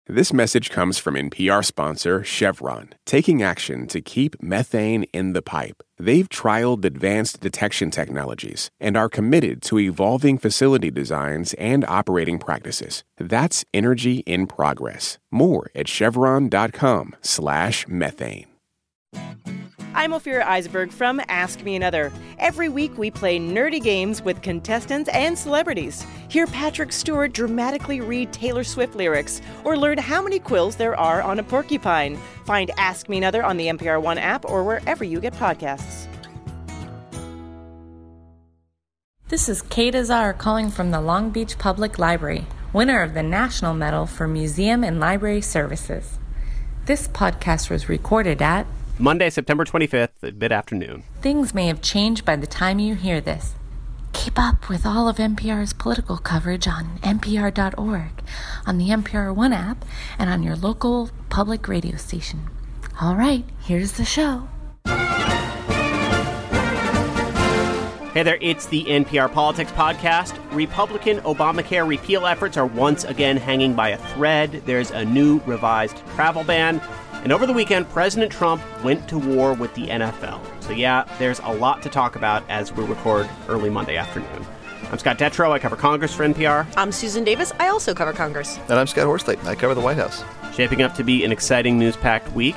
This message comes from NPR sponsor Chevron, taking action to keep methane in the pipe. They've trialed advanced detection technologies and are committed to evolving facility designs and operating practices. That's energy in progress. More at chevron.com/methane. I'm Ophira Eisenberg from Ask Me Another. Every week we play nerdy games with contestants and celebrities. Hear Patrick Stewart dramatically read Taylor Swift lyrics, or learn how many quills there are on a porcupine. Find Ask Me Another on the NPR One app or wherever you get podcasts. This is Kate Azar calling from the Long Beach Public Library, winner of the National Medal for Museum and Library Services. This podcast was recorded at Monday, September 25th at mid-afternoon. Things may have changed by the time you hear this. Keep up with all of NPR's political coverage on npr.org, on the NPR One app, and on your local public radio station. All right, here's the show. Hey there, it's the NPR Politics Podcast. Republican Obamacare repeal efforts are once again hanging by a thread. There's a new revised travel ban. And over the weekend, President Trump went to war with the NFL. So yeah, there's a lot to talk about as we record early Monday afternoon. I'm Scott Detrow. I cover Congress for NPR. I'm Susan Davis. I also cover Congress. And I'm Scott Horsley. I cover the White House. Shaping up to be an exciting news-packed week.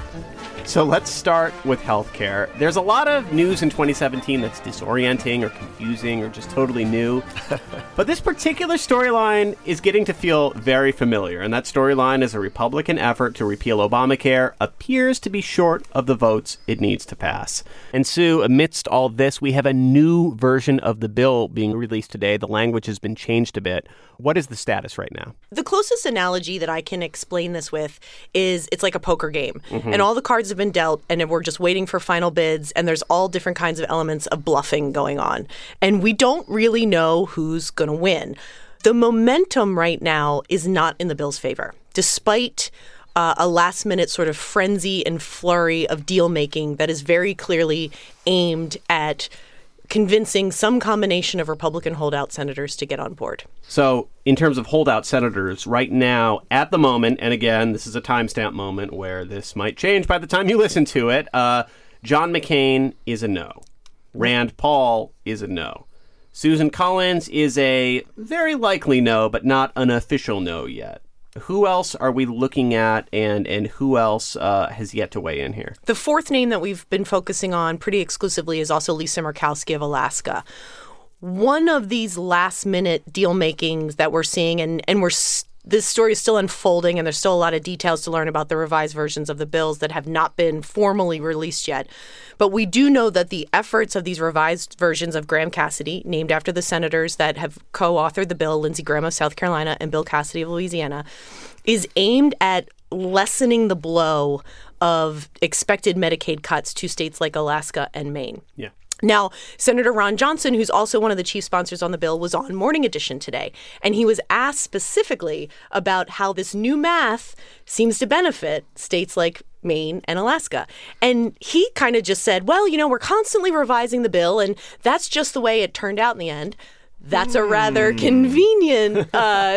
So let's start with healthcare. There's a lot of news in 2017 that's disorienting or confusing or just totally new. But this particular storyline is getting to feel very familiar. And that storyline is a Republican effort to repeal Obamacare appears to be short of the votes it needs to pass. And Sue, amidst all this, we have a new version of the bill being released today. The language has been changed a bit. What is the status right now? The closest analogy that I can explain this with is it's like a poker game. And all the cards have been dealt, and we're just waiting for final bids, and there's all different kinds of elements of bluffing going on. And we don't really know who's going to win. The momentum right now is not in the bill's favor, despite a last-minute sort of frenzy and flurry of deal-making that is very clearly aimed at convincing some combination of Republican holdout senators to get on board. So in terms of holdout senators, right now, at the moment, and again, this is a timestamp moment where this might change by the time you listen to it, John McCain is a no. Rand Paul is a no. Susan Collins is a very likely no, but not an official no yet. Who else are we looking at, and who else has yet to weigh in here? The fourth name that we've been focusing on pretty exclusively is also Lisa Murkowski of Alaska. One of these last-minute deal-makings that we're seeing, and this story is still unfolding, and there's still a lot of details to learn about the revised versions of the bills that have not been formally released yet. But we do know that the efforts of these revised versions of Graham Cassidy, named after the senators that have co-authored the bill, Lindsey Graham of South Carolina and Bill Cassidy of Louisiana, is aimed at lessening the blow of expected Medicaid cuts to states like Alaska and Maine. Yeah. Now, Senator Ron Johnson, who's also one of the chief sponsors on the bill, was on Morning Edition today, and he was asked specifically about how this new math seems to benefit states like Maine and Alaska. And he kind of just said, well, you know, we're constantly revising the bill, and that's just the way it turned out in the end. That's a rather convenient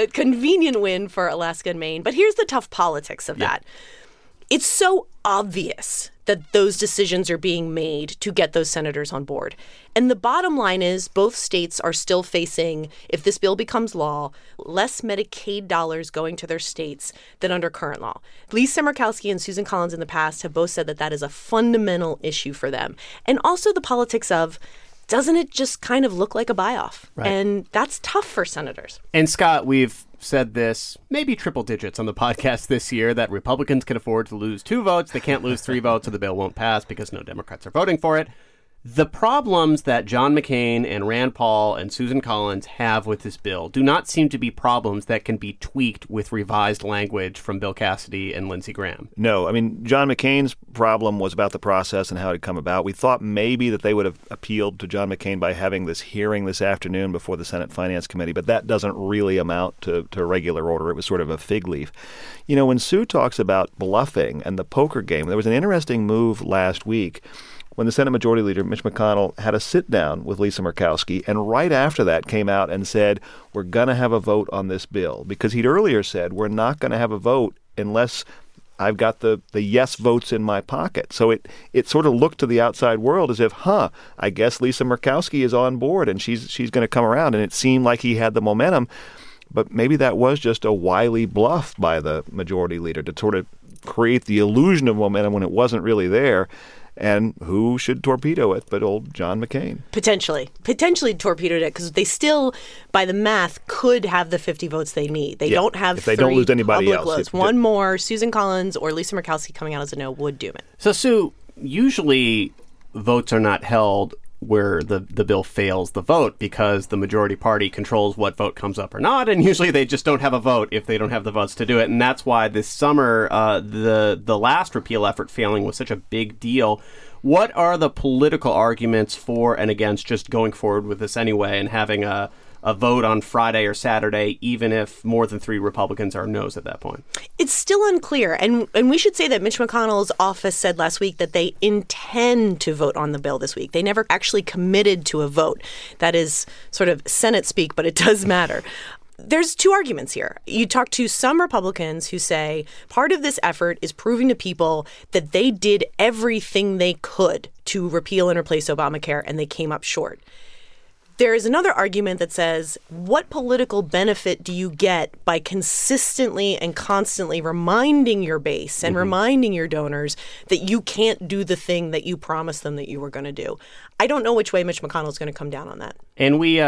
win for Alaska and Maine. But here's the tough politics of that. It's so obvious that those decisions are being made to get those senators on board. And the bottom line is both states are still facing, if this bill becomes law, less Medicaid dollars going to their states than under current law. Lisa Murkowski and Susan Collins in the past have both said that that is a fundamental issue for them. And also the politics of, doesn't it just kind of look like a buy-off? Right. And that's tough for senators. And Scott, we've said this, maybe triple digits on the podcast this year, that Republicans can afford to lose 2 votes. They can't lose 3 votes, so the bill won't pass because no Democrats are voting for it. The problems that John McCain and Rand Paul and Susan Collins have with this bill do not seem to be problems that can be tweaked with revised language from Bill Cassidy and Lindsey Graham. No, I mean, John McCain's problem was about the process and how it had come about. We thought maybe that they would have appealed to John McCain by having this hearing this afternoon before the Senate Finance Committee, but that doesn't really amount to regular order. It was sort of a fig leaf. You know, when Sue talks about bluffing and the poker game, there was an interesting move last week when the Senate Majority Leader, Mitch McConnell, had a sit-down with Lisa Murkowski, and right after that came out and said, we're going to have a vote on this bill. Because he'd earlier said, we're not going to have a vote unless I've got the yes votes in my pocket. So it sort of looked to the outside world as if, I guess Lisa Murkowski is on board and she's going to come around. And it seemed like he had the momentum. But maybe that was just a wily bluff by the Majority Leader to sort of create the illusion of momentum when it wasn't really there. And who should torpedo it but old John McCain? Potentially torpedoed it because they still, by the math, could have the 50 votes they need. They don't have if they don't lose anybody public else. votes. One more, Susan Collins or Lisa Murkowski coming out as a no would doom it. So, Sue, usually votes are not held where the bill fails the vote because the majority party controls what vote comes up or not, and usually they just don't have a vote if they don't have the votes to do it. And that's why this summer the last repeal effort failing was such a big deal. What are the political arguments for and against just going forward with this anyway and having a vote on Friday or Saturday, even if more than 3 Republicans are no's at that point? It's still unclear. And we should say that Mitch McConnell's office said last week that they intend to vote on the bill this week. They never actually committed to a vote. That is sort of Senate speak, but it does matter. There's 2 arguments here. You talk to some Republicans who say part of this effort is proving to people that they did everything they could to repeal and replace Obamacare, and they came up short. There is another argument that says, what political benefit do you get by consistently and constantly reminding your base and reminding your donors that you can't do the thing that you promised them that you were going to do? I don't know which way Mitch McConnell is going to come down on that. And we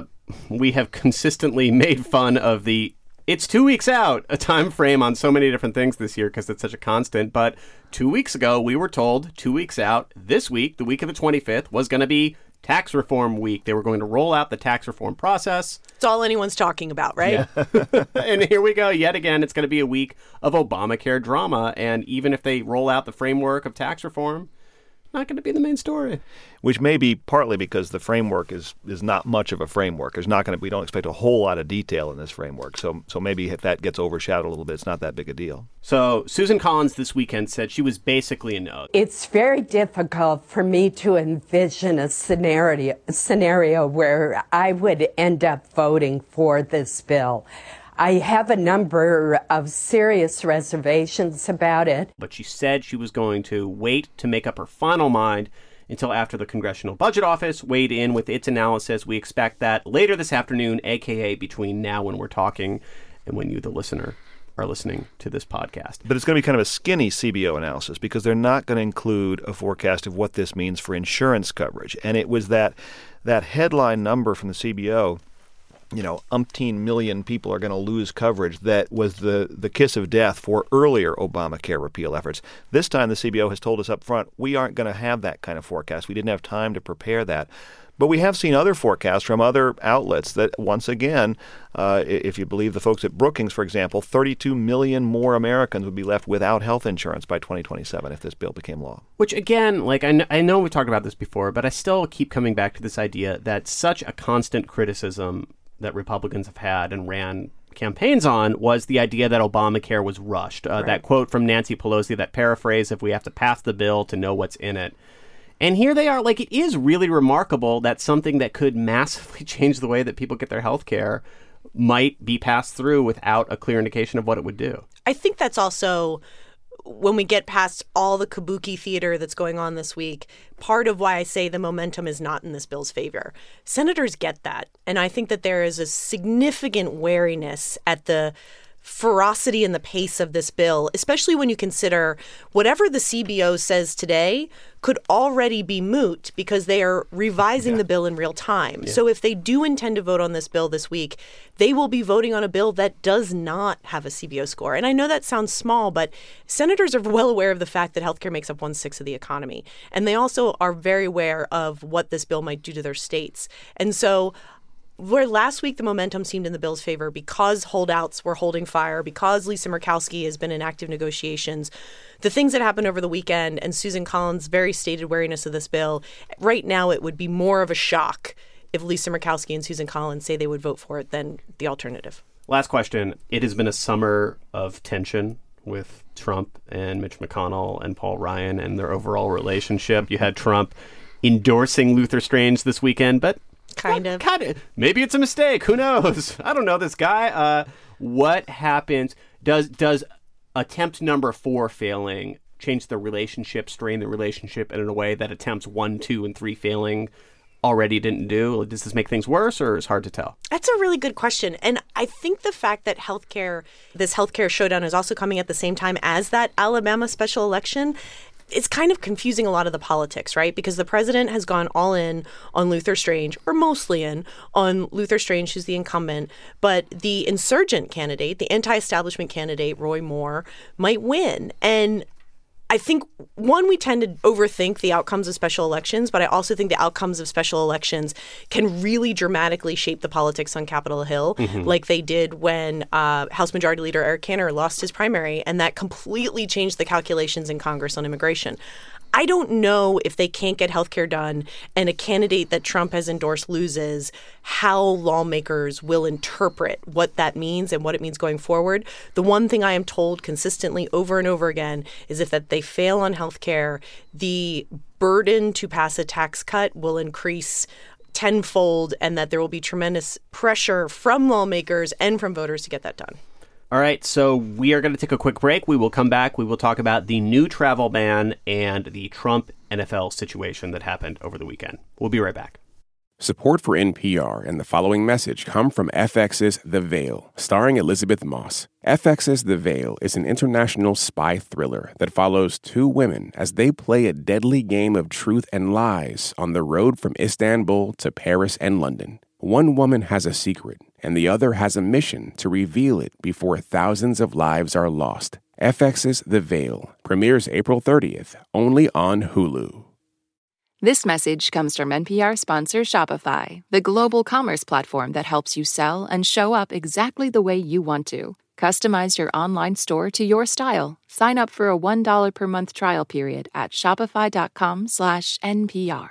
have consistently made fun of it's 2 weeks out, a time frame on so many different things this year because it's such a constant. But 2 weeks ago, we were told 2 weeks out, this week, the week of the 25th, was going to be tax reform week. They were going to roll out the tax reform process. It's all anyone's talking about, right? Yeah. And here we go. Yet again, it's going to be a week of Obamacare drama. And even if they roll out the framework of tax reform, not going to be the main story. Which may be partly because the framework is not much of a framework. We don't expect a whole lot of detail in this framework. So maybe if that gets overshadowed a little bit, it's not that big a deal. So Susan Collins this weekend said she was basically a no. It's very difficult for me to envision a scenario where I would end up voting for this bill. I have a number of serious reservations about it. But she said she was going to wait to make up her final mind until after the Congressional Budget Office weighed in with its analysis. We expect that later this afternoon, a.k.a. between now when we're talking and when you, the listener, are listening to this podcast. But it's going to be kind of a skinny CBO analysis because they're not going to include a forecast of what this means for insurance coverage. And it was that headline number from the CBO, umpteen million people are going to lose coverage, that was the kiss of death for earlier Obamacare repeal efforts. This time the CBO has told us up front, we aren't going to have that kind of forecast. We didn't have time to prepare that. But we have seen other forecasts from other outlets that, once again, if you believe the folks at Brookings, for example, 32 million more Americans would be left without health insurance by 2027 if this bill became law. Which, again, I know we talked about this before, but I still keep coming back to this idea that such a constant criticism that Republicans have had and ran campaigns on was the idea that Obamacare was rushed. Right. That quote from Nancy Pelosi, that paraphrase, if we have to pass the bill to know what's in it. And here they are. It is really remarkable that something that could massively change the way that people get their health care might be passed through without a clear indication of what it would do. I think that's also, when we get past all the kabuki theater that's going on this week, part of why I say the momentum is not in this bill's favor. Senators get that. And I think that there is a significant wariness at the ferocity and the pace of this bill, especially when you consider whatever the CBO says today could already be moot because they are revising the bill in real time. Yeah. So if they do intend to vote on this bill this week, they will be voting on a bill that does not have a CBO score. And I know that sounds small, but senators are well aware of the fact that healthcare makes up 1/6 of the economy. And they also are very aware of what this bill might do to their states. And so where last week the momentum seemed in the bill's favor because holdouts were holding fire, because Lisa Murkowski has been in active negotiations, the things that happened over the weekend and Susan Collins' very stated wariness of this bill, right now it would be more of a shock if Lisa Murkowski and Susan Collins say they would vote for it than the alternative. Last question. It has been a summer of tension with Trump and Mitch McConnell and Paul Ryan and their overall relationship. You had Trump endorsing Luther Strange this weekend, but kind of. Maybe it's a mistake. Who knows? I don't know this guy. What happens? Does attempt number 4 failing change the relationship, strain the relationship in a way that attempts 1, 2, and 3 failing already didn't do? Does this make things worse, or is it hard to tell? That's a really good question. And I think the fact that this healthcare showdown is also coming at the same time as that Alabama special election, it's kind of confusing a lot of the politics, right? Because the president has gone all in on Luther Strange, or mostly in on Luther Strange, who's the incumbent. But the insurgent candidate, the anti-establishment candidate, Roy Moore, might win. And I think, one, we tend to overthink the outcomes of special elections, but I also think the outcomes of special elections can really dramatically shape the politics on Capitol Hill, like they did when House Majority Leader Eric Cantor lost his primary, and that completely changed the calculations in Congress on immigration. I don't know, if they can't get health care done and a candidate that Trump has endorsed loses, how lawmakers will interpret what that means and what it means going forward. The one thing I am told consistently over and over again is if that they fail on health care, the burden to pass a tax cut will increase tenfold, and that there will be tremendous pressure from lawmakers and from voters to get that done. All right, so we are going to take a quick break. We will come back. We will talk about the new travel ban and the Trump NFL situation that happened over the weekend. We'll be right back. Support for NPR and the following message come from FX's The Veil, starring Elizabeth Moss. FX's The Veil is an international spy thriller that follows 2 women as they play a deadly game of truth and lies on the road from Istanbul to Paris and London. One woman has a secret, and the other has a mission to reveal it before thousands of lives are lost. FX's The Veil premieres April 30th, only on Hulu. This message comes from NPR sponsor Shopify, the global commerce platform that helps you sell and show up exactly the way you want to. Customize your online store to your style. Sign up for a $1 per month trial period at shopify.com/NPR.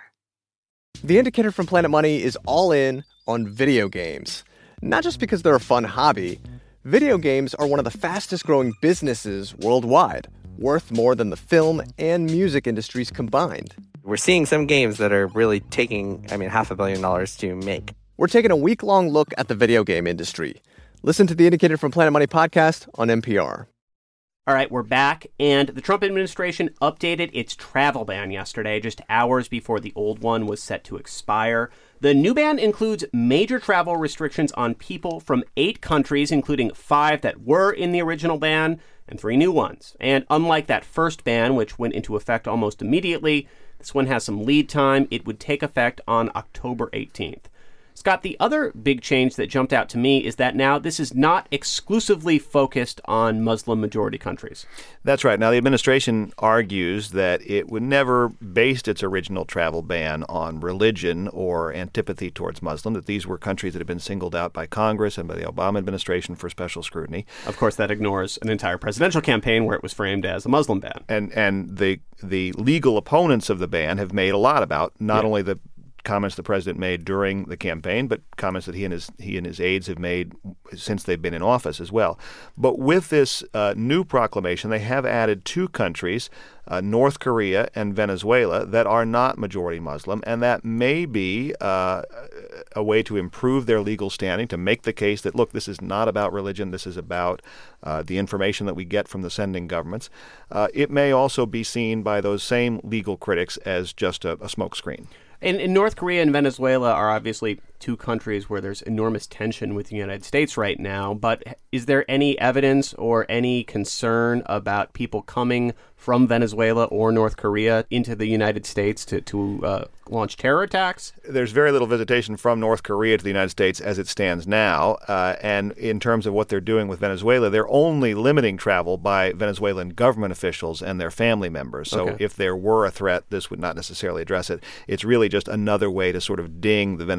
The Indicator from Planet Money is all in on video games. Not just because they're a fun hobby. Video games are one of the fastest growing businesses worldwide, worth more than the film and music industries combined. We're seeing some games that are really taking, $500 million to make. We're taking a week-long look at the video game industry. Listen to the Indicator from Planet Money podcast on NPR. All right, we're back, and the Trump administration updated its travel ban yesterday, just hours before the old one was set to expire. The new ban includes major travel restrictions on people from 8 countries, including 5 that were in the original ban and 3 new ones. And unlike that first ban, which went into effect almost immediately, this one has some lead time. It would take effect on October 18th. Scott, the other big change that jumped out to me is that now this is not exclusively focused on Muslim-majority countries. That's right. Now, the administration argues that it would never based its original travel ban on religion or antipathy towards Muslim, that these were countries that had been singled out by Congress and by the Obama administration for special scrutiny. Of course, that ignores an entire presidential campaign where it was framed as a Muslim ban. And the legal opponents of the ban have made a lot about not only the comments the president made during the campaign, but comments that he and his aides have made since they've been in office as well. But with this new proclamation, they have added 2 countries, North Korea and Venezuela, that are not majority Muslim, and that may be a way to improve their legal standing, to make the case that, look, this is not about religion, this is about the information that we get from the sending governments. It may also be seen by those same legal critics as just a smokescreen. In North Korea and Venezuela are obviously 2 countries where there's enormous tension with the United States right now. But is there any evidence or any concern about people coming from Venezuela or North Korea into the United States to launch terror attacks? There's very little visitation from North Korea to the United States as it stands now. And in terms of what they're doing with Venezuela, they're only limiting travel by Venezuelan government officials and their family members. So if there were a threat, this would not necessarily address it. It's really just another way to sort of ding the Venezuelan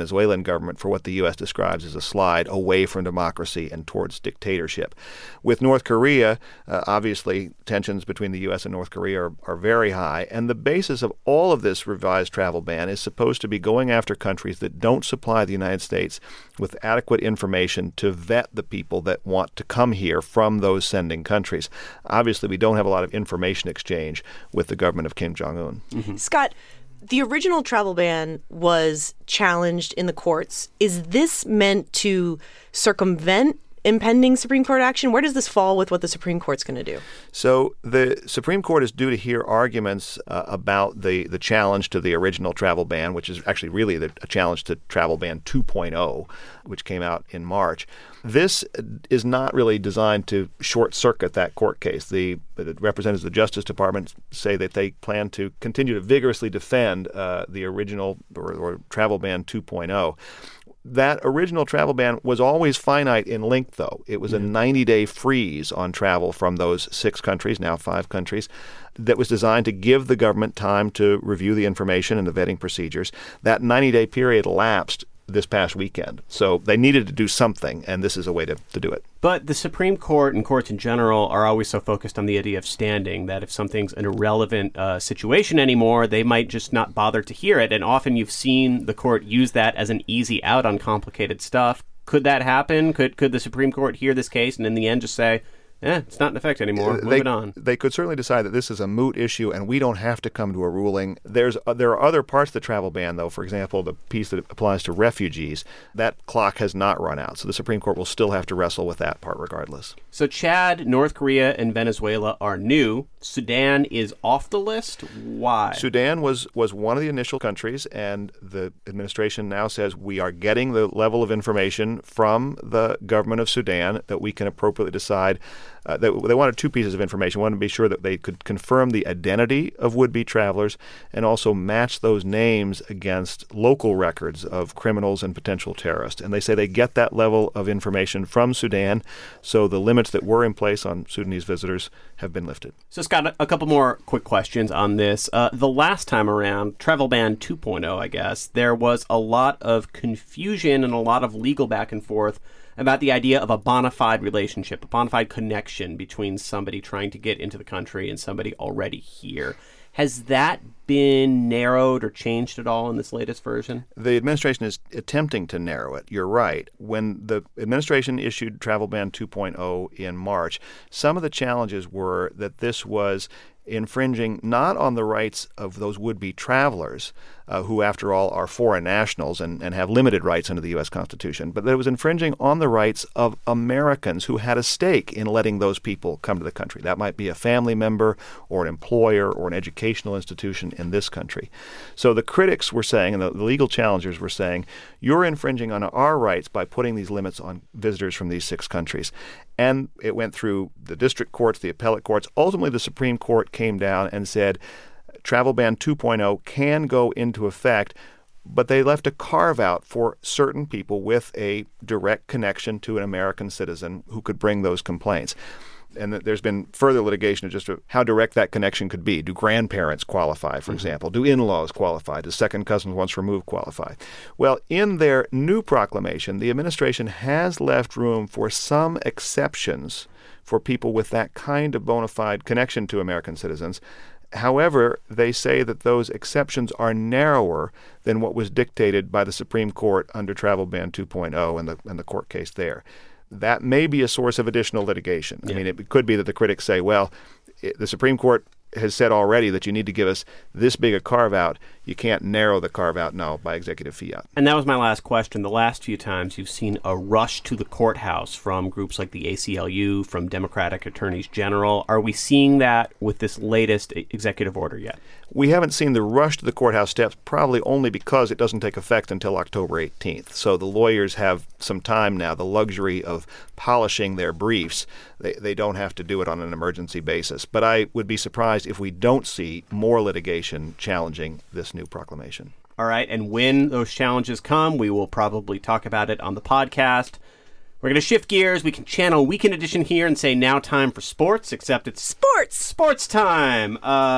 government for what the U.S. describes as a slide away from democracy and towards dictatorship. With North Korea, obviously tensions between the U.S. and North Korea are very high, and the basis of all of this revised travel ban is supposed to be going after countries that don't supply the United States with adequate information to vet the people that want to come here from those sending countries. Obviously, we don't have a lot of information exchange with the government of Kim Jong-un. Mm-hmm. Scott, the original travel ban was challenged in the courts. Is this meant to circumvent impending Supreme Court action? Where does this fall with what the Supreme Court's going to do? So the Supreme Court is due to hear arguments about the challenge to the original travel ban, which is actually really a challenge to Travel Ban 2.0, which came out in March. This is not really designed to short-circuit that court case. The representatives of the Justice Department say that they plan to continue to vigorously defend the original or Travel Ban 2.0. That original travel ban was always finite in length, though. It was a 90-day freeze on travel from those 6 countries, now 5 countries, that was designed to give the government time to review the information and the vetting procedures. That 90-day period lapsed this past weekend. So they needed to do something, and this is a way to do it. But the Supreme Court and courts in general are always so focused on the idea of standing, that if something's an irrelevant situation anymore, they might just not bother to hear it. And often you've seen the court use that as an easy out on complicated stuff. Could that happen? Could the Supreme Court hear this case and in the end just say, it's not in effect anymore. Move it on. They could certainly decide that this is a moot issue and we don't have to come to a ruling. There are other parts of the travel ban, though. For example, the piece that applies to refugees, that clock has not run out. So the Supreme Court will still have to wrestle with that part regardless. So Chad, North Korea, and Venezuela are new. Sudan is off the list. Why? Sudan was one of the initial countries, and the administration now says we are getting the level of information from the government of Sudan that we can appropriately decide. They wanted 2 pieces of information. One, to be sure that they could confirm the identity of would-be travelers and also match those names against local records of criminals and potential terrorists. And they say they get that level of information from Sudan, so the limits that were in place on Sudanese visitors have been lifted. So, Scott, a couple more quick questions on this. The last time around, Travel Ban 2.0, I guess, there was a lot of confusion and a lot of legal back and forth about the idea of a bona fide relationship, a bona fide connection between somebody trying to get into the country and somebody already here. Has that been narrowed or changed at all in this latest version? The administration is attempting to narrow it. You're right. When the administration issued Travel Ban 2.0 in March, some of the challenges were that this was infringing not on the rights of those would-be travelers, who, after all, are foreign nationals and have limited rights under the U.S. Constitution, but that it was infringing on the rights of Americans who had a stake in letting those people come to the country. That might be a family member or an employer or an educational institution in this country. So the critics were saying, and the legal challengers were saying, you're infringing on our rights by putting these limits on visitors from these 6 countries. And it went through the district courts, the appellate courts. Ultimately, the Supreme Court came down and said Travel Ban 2.0 can go into effect, but they left a carve-out for certain people with a direct connection to an American citizen who could bring those complaints. And there's been further litigation of just how direct that connection could be. Do grandparents qualify, for example? Do in-laws qualify? Does second cousins once removed qualify? Well, in their new proclamation, the administration has left room for some exceptions for people with that kind of bona fide connection to American citizens. However, they say that those exceptions are narrower than what was dictated by the Supreme Court under Travel Ban 2.0 and the court case there. That may be a source of additional litigation. I mean, it could be that the critics say, well, the Supreme Court has said already that you need to give us this big a carve-out. You can't narrow the carve-out now by executive fiat. And that was my last question. The last few times you've seen a rush to the courthouse from groups like the ACLU, from Democratic attorneys general. Are we seeing that with this latest executive order yet? We haven't seen the rush to the courthouse steps, probably only because it doesn't take effect until October 18th. So the lawyers have some time now, the luxury of polishing their briefs. They don't have to do it on an emergency basis. But I would be surprised if we don't see more litigation challenging this new proclamation. All right, and when those challenges come, we will probably talk about it on the podcast. We're going to shift gears. We can channel Weekend Edition here and say now time for sports, except it's sports time.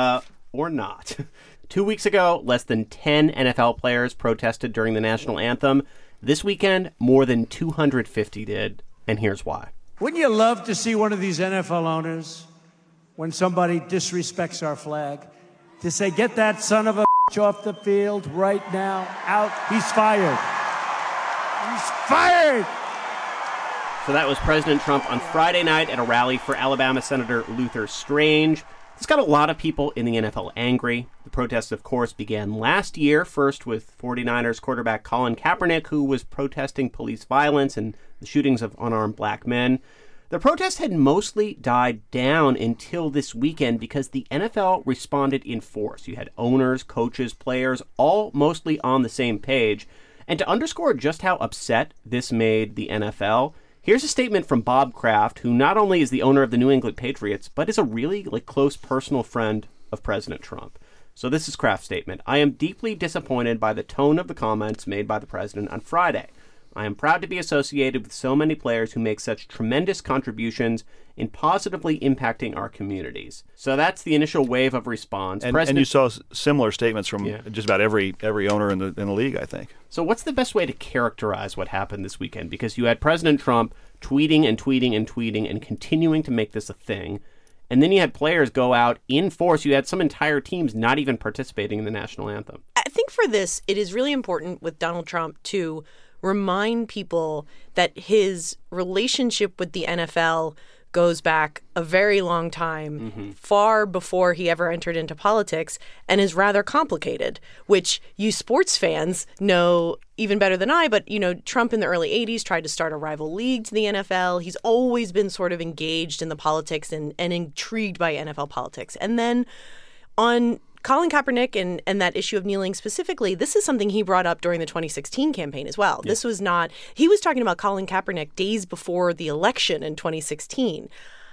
Or not. 2 weeks ago, less than 10 NFL players protested during the national anthem. This weekend, more than 250 did, and here's why. Wouldn't you love to see one of these NFL owners, when somebody disrespects our flag, to say, get that son of a bitch off the field right now, out, he's fired. He's fired! So that was President Trump on Friday night at a rally for Alabama Senator Luther Strange. This got a lot of people in the NFL angry. The protests, of course, began last year, first with 49ers quarterback Colin Kaepernick, who was protesting police violence and the shootings of unarmed black men. The protests had mostly died down until this weekend because the NFL responded in force. You had owners, coaches, players, all mostly on the same page. And to underscore just how upset this made the NFL, here's a statement from Bob Kraft, who not only is the owner of the New England Patriots, but is a really close personal friend of President Trump. So this is Kraft's statement. I am deeply disappointed by the tone of the comments made by the president on Friday. I am proud to be associated with so many players who make such tremendous contributions in positively impacting our communities. So that's the initial wave of response. And you saw similar statements from just about every owner in the league, I think. So what's the best way to characterize what happened this weekend? Because you had President Trump tweeting and tweeting and tweeting and continuing to make this a thing. And then you had players go out in force. You had some entire teams not even participating in the national anthem. I think for this, it is really important with Donald Trump to remind people that his relationship with the NFL goes back a very long time, far before he ever entered into politics, and is rather complicated, which you sports fans know even better than I. But, Trump in the early 80s tried to start a rival league to the NFL. He's always been sort of engaged in the politics and intrigued by NFL politics. And then on Colin Kaepernick and that issue of kneeling specifically, this is something he brought up during the 2016 campaign as well. Yeah. This was not – he was talking about Colin Kaepernick days before the election in 2016.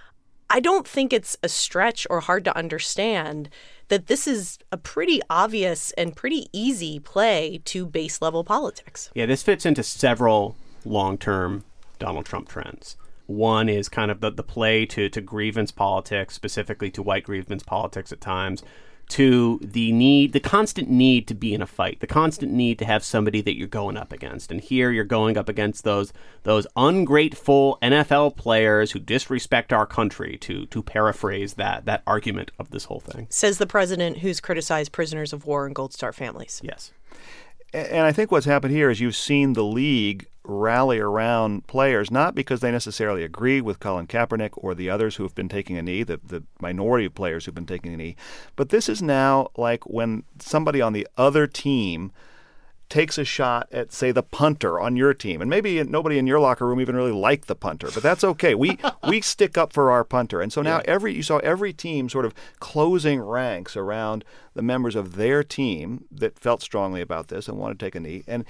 I don't think it's a stretch or hard to understand that this is a pretty obvious and pretty easy play to base-level politics. Yeah, this fits into several long-term Donald Trump trends. One is kind of the play to grievance politics, specifically to white grievance politics at times, to the constant need to be in a fight, the constant need to have somebody that you're going up against. And here you're going up against those ungrateful NFL players who disrespect our country, to paraphrase that argument of this whole thing. Says the president who's criticized prisoners of war and Gold Star families. Yes. And I think what's happened here is you've seen the league rally around players, not because they necessarily agree with Colin Kaepernick or the others who have been taking a knee, the minority of players who've been taking a knee. But this is now like when somebody on the other team takes a shot at, say, the punter on your team. And maybe nobody in your locker room even really liked the punter, but that's okay. We stick up for our punter. And so now you saw every team sort of closing ranks around the members of their team that felt strongly about this and wanted to take a knee. And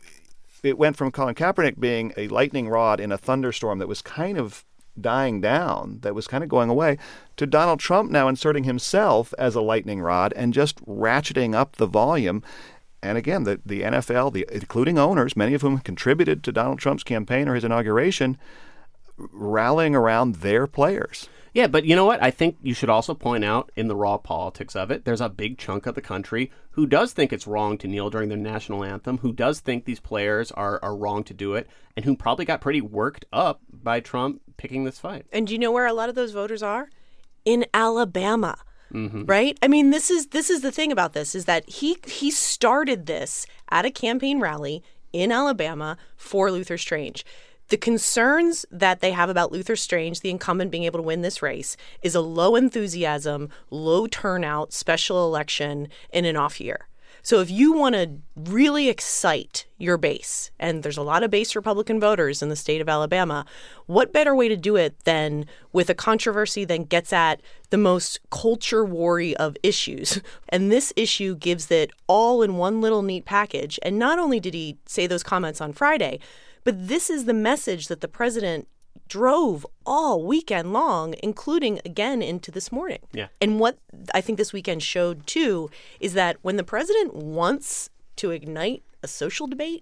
it went from Colin Kaepernick being a lightning rod in a thunderstorm that was kind of dying down, that was kind of going away, to Donald Trump now inserting himself as a lightning rod and just ratcheting up the volume. And again, the NFL, including owners, many of whom contributed to Donald Trump's campaign or his inauguration, rallying around their players. Yeah, but you know what? I think you should also point out in the raw politics of it, there's a big chunk of the country who does think it's wrong to kneel during the national anthem, who does think these players are wrong to do it, and who probably got pretty worked up by Trump picking this fight. And do you know where a lot of those voters are? In Alabama. Mm-hmm. Right? I mean, this is the thing about this, is that he started this at a campaign rally in Alabama for Luther Strange. The concerns that they have about Luther Strange, the incumbent, being able to win this race, is a low enthusiasm, low turnout special election in an off year. So if you want to really excite your base, and there's a lot of base Republican voters in the state of Alabama, what better way to do it than with a controversy that gets at the most culture war-y of issues? And this issue gives it all in one little neat package. And not only did he say those comments on Friday, but this is the message that the president drove all weekend long, including again into this morning. Yeah. And what I think this weekend showed too is that when the president wants to ignite a social debate,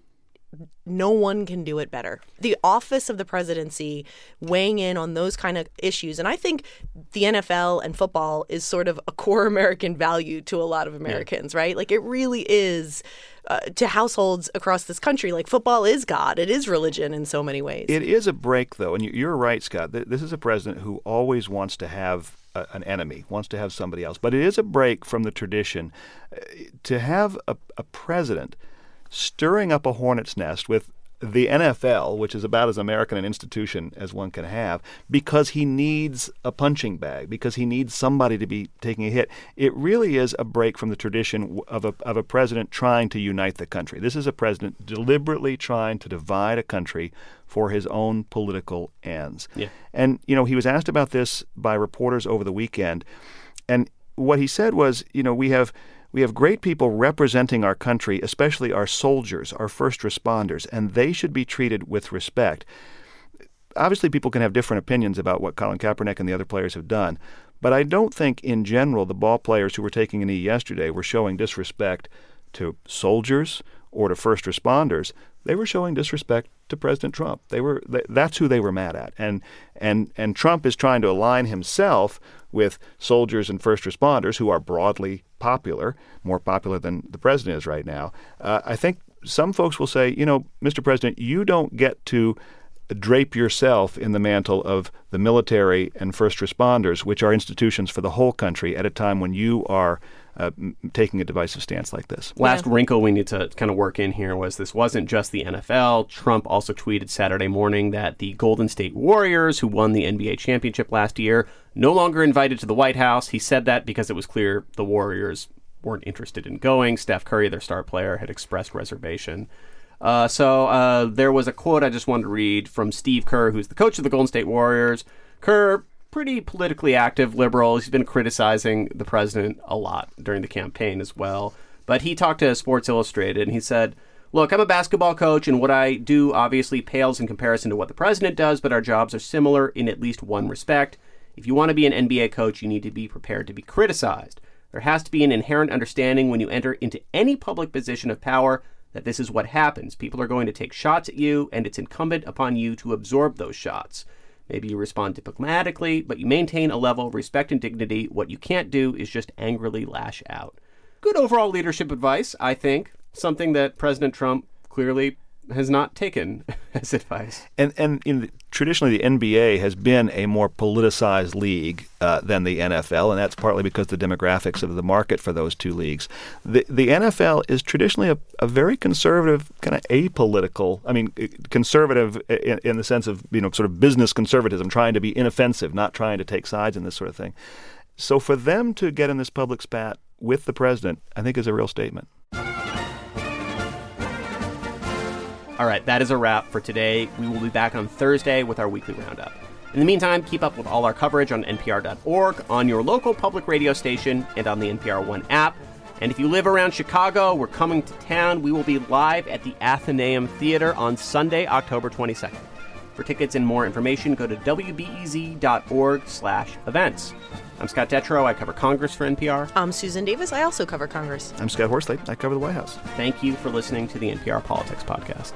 no one can do it better. The office of the presidency weighing in on those kind of issues. And I think the NFL and football is sort of a core American value to a lot of Americans, right? Like, it really is to households across this country. Like, football is God. It is religion in so many ways. It is a break, though. And you're right, Scott. This is a president who always wants to have an enemy, wants to have somebody else. But it is a break from the tradition to have a president stirring up a hornet's nest with the NFL, which is about as American an institution as one can have, because he needs a punching bag, because he needs somebody to be taking a hit. It really is a break from the tradition of a president trying to unite the country. This is a president deliberately trying to divide a country for his own political ends. Yeah. And, he was asked about this by reporters over the weekend, and what he said was, we have great people representing our country, especially our soldiers, our first responders, and they should be treated with respect. Obviously, people can have different opinions about what Colin Kaepernick and the other players have done, but I don't think in general the ball players who were taking a knee yesterday were showing disrespect to soldiers or to first responders. They were showing disrespect to President Trump. That's who they were mad at. And Trump is trying to align himself with soldiers and first responders who are broadly popular, more popular than the president is right now. I think some folks will say, Mr. President, you don't get to drape yourself in the mantle of the military and first responders, which are institutions for the whole country, at a time when you are taking a divisive stance like this. Last wrinkle we need to kind of work in here was this wasn't just the NFL. Trump also tweeted Saturday morning that the Golden State Warriors, who won the NBA championship last year, no longer invited to the White House. He said that because it was clear the Warriors weren't interested in going. Steph Curry, their star player, had expressed reservation. So there was a quote I just wanted to read from Steve Kerr, who's the coach of the Golden State Warriors. Kerr, pretty politically active liberal. He's been criticizing the president a lot during the campaign as well. But he talked to Sports Illustrated, and he said, "Look, I'm a basketball coach, and what I do obviously pales in comparison to what the president does, but our jobs are similar in at least one respect. If you want to be an NBA coach, you need to be prepared to be criticized. There has to be an inherent understanding when you enter into any public position of power that this is what happens. People are going to take shots at you, and it's incumbent upon you to absorb those shots. Maybe you respond diplomatically, but you maintain a level of respect and dignity. What you can't do is just angrily lash out." Good overall leadership advice, I think. Something that President Trump clearly has not taken as advice. And traditionally, the NBA has been a more politicized league than the NFL, and that's partly because the demographics of the market for those two leagues. The NFL is traditionally a very conservative, kind of apolitical, conservative in the sense of, sort of business conservatism, trying to be inoffensive, not trying to take sides in this sort of thing. So for them to get in this public spat with the president, I think is a real statement. All right, that is a wrap for today. We will be back on Thursday with our weekly roundup. In the meantime, keep up with all our coverage on NPR.org, on your local public radio station, and on the NPR One app. And if you live around Chicago, we're coming to town. We will be live at the Athenaeum Theater on Sunday, October 22nd. For tickets and more information, go to wbez.org/events. I'm Scott Detrow. I cover Congress for NPR. I'm Susan Davis. I also cover Congress. I'm Scott Horsley. I cover the White House. Thank you for listening to the NPR Politics Podcast.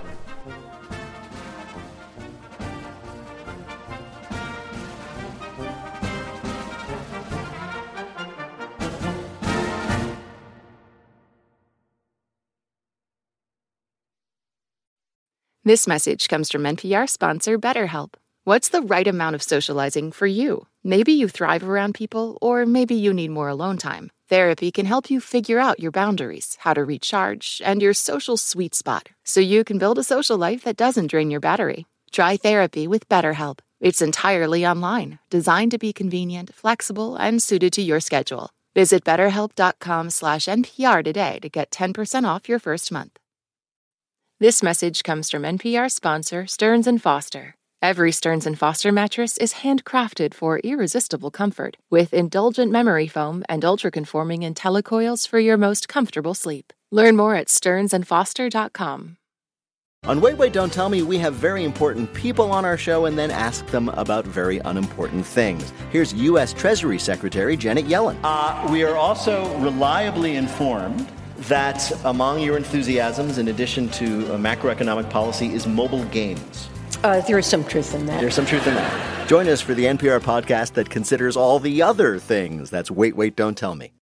This message comes from NPR sponsor BetterHelp. What's the right amount of socializing for you? Maybe you thrive around people, or maybe you need more alone time. Therapy can help you figure out your boundaries, how to recharge, and your social sweet spot, so you can build a social life that doesn't drain your battery. Try therapy with BetterHelp. It's entirely online, designed to be convenient, flexible, and suited to your schedule. Visit BetterHelp.com/NPR today to get 10% off your first month. This message comes from NPR sponsor Stearns & Foster. Every Stearns & Foster mattress is handcrafted for irresistible comfort, with indulgent memory foam and ultra-conforming IntelliCoils for your most comfortable sleep. Learn more at stearnsandfoster.com. On Wait, Wait, Don't Tell Me, we have very important people on our show and then ask them about very unimportant things. Here's U.S. Treasury Secretary Janet Yellen. We are also reliably informed that among your enthusiasms, in addition to macroeconomic policy, is mobile games. There is some truth in that. There's some truth in that. Join us for the NPR podcast that considers all the other things. That's Wait, Wait, Don't Tell Me.